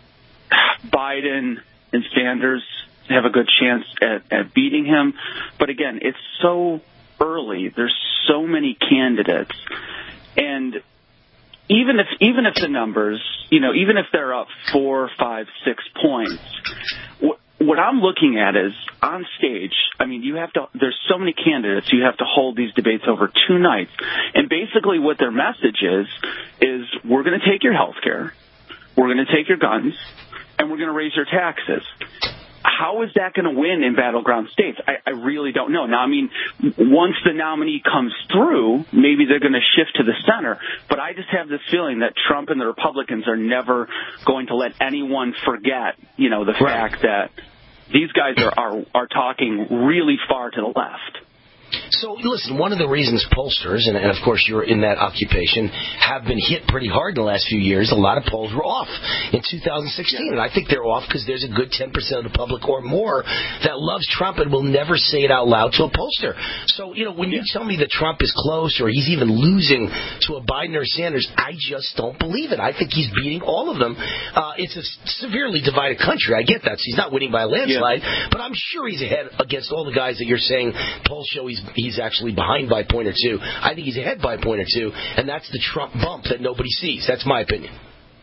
Biden and Sanders have a good chance at beating him. But again, it's so early. There's so many candidates. And even if the numbers, even if they're up 4, 5, 6 points, what I'm looking at is on stage. I mean, there's so many candidates. You have to hold these debates over 2 nights, and basically what their message is we're going to take your health care, we're going to take your guns, and we're going to raise your taxes. How is that going to win in battleground states? I really don't know. Now, I mean, once the nominee comes through, maybe they're going to shift to the center. But I just have this feeling that Trump and the Republicans are never going to let anyone forget, the fact that these guys are talking really far to the left. So, listen, one of the reasons pollsters, and of course you're in that occupation, have been hit pretty hard in the last few years, a lot of polls were off in 2016. And I think they're off because there's a good 10% of the public or more that loves Trump and will never say it out loud to a pollster. So, when you tell me that Trump is close or he's even losing to a Biden or Sanders, I just don't believe it. I think he's beating all of them. It's a severely divided country. I get that. So he's not winning by a landslide, but I'm sure he's ahead against all the guys that you're saying polls show he's actually behind by a point or two. I think he's ahead by a point or two, and that's the Trump bump that nobody sees. That's my opinion.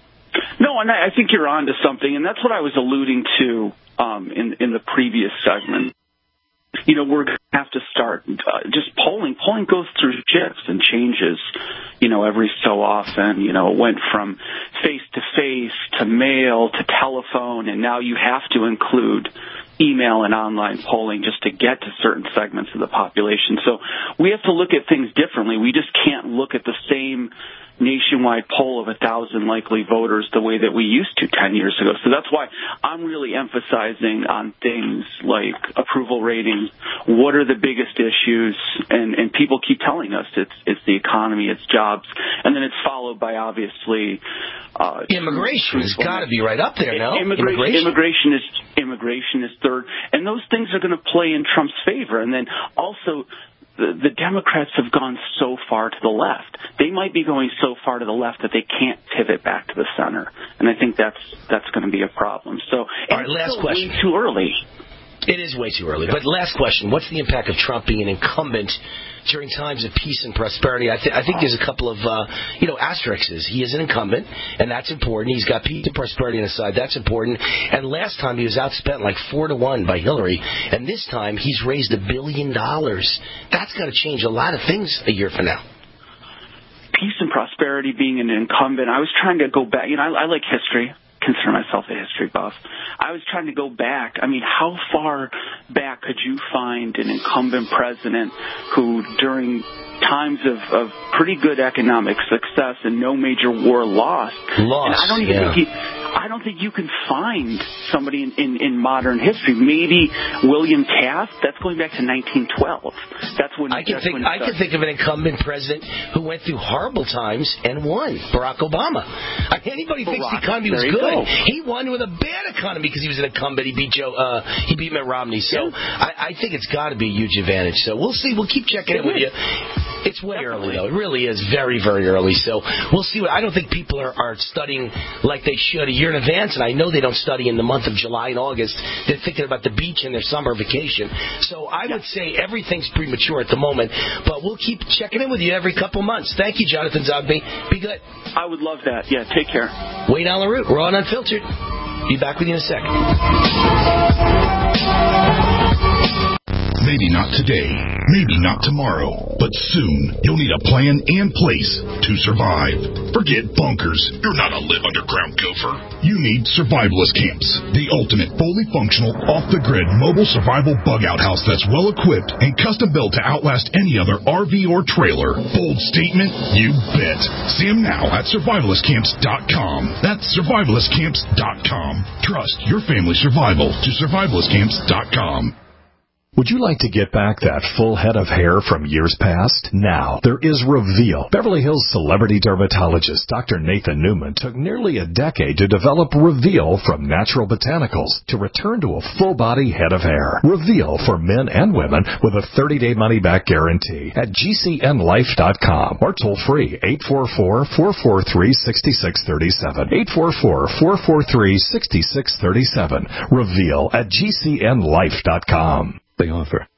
No, and I think you're on to something, and that's what I was alluding to in the previous segment. We're going to have to start just polling. Polling goes through shifts and changes, every so often. It went from face-to-face to mail to telephone, and now you have to include email and online polling just to get to certain segments of the population. So we have to look at things differently. We just can't look at the same nationwide poll of 1,000 likely voters the way that we used to 10 years ago. So that's why I'm really emphasizing on things like approval ratings. What are the biggest issues? And people keep telling us it's the economy, it's jobs, and then it's followed by obviously immigration has got to be right up there. No, immigration is third, and those things are going to play in Trump's favor. And then also, the Democrats have gone so far to the left. They might be going so far to the left that they can't pivot back to the center, and I think that's going to be a problem. So, all right, last question. Way too early. It is way too early. But last question: what's the impact of Trump being an incumbent during times of peace and prosperity? I think there's a couple of asterisks. He is an incumbent, and that's important. He's got peace and prosperity on his side. That's important. And last time he was outspent like 4-1 by Hillary, and this time he's raised $1 billion. That's got to change a lot of things a year from now. Peace and prosperity being an incumbent. I was trying to go back. I like history. Consider myself a history buff. I was trying to go back. I mean, how far back could you find an incumbent president who, during times of pretty good economic success and no major war lost? And I don't think you can find somebody in modern history. Maybe William Taft. That's going back to 1912. That's when I can think of an incumbent president who went through horrible times and won. Barack Obama. Anybody thinks the economy was good? He won with a bad economy because he was an incumbent. He beat Mitt Romney. So I think it's got to be a huge advantage. So we'll see. We'll keep checking in with you. It's way early, though. It really is very, very early. So we'll see. I don't think people are studying like they should a year in advance, and I know they don't study in the month of July and August. They're thinking about the beach and their summer vacation. So I would say everything's premature at the moment, but we'll keep checking in with you every couple months. Thank you, Jonathan Zogby. Be good. I would love that. Yeah, take care. Wayne Allyn Root. We're on Unfiltered. Be back with you in a second. Maybe not today, maybe not tomorrow, but soon you'll need a plan and place to survive. Forget bunkers. You're not a live underground gopher. You need survivalist camps, the ultimate fully functional, off-the-grid mobile survival bug-out house that's well-equipped and custom-built to outlast any other RV or trailer. Bold statement? You bet. See them now at survivalistcamps.com. That's survivalistcamps.com. Trust your family's survival to survivalistcamps.com. Would you like to get back that full head of hair from years past? Now, there is Reveal. Beverly Hills celebrity dermatologist Dr. Nathan Newman took nearly a decade to develop Reveal from natural botanicals to return to a full-body head of hair. Reveal for men and women with a 30-day money-back guarantee at GCNlife.com or toll-free 844-443-6637. 844-443-6637. Reveal at GCNlife.com. They offer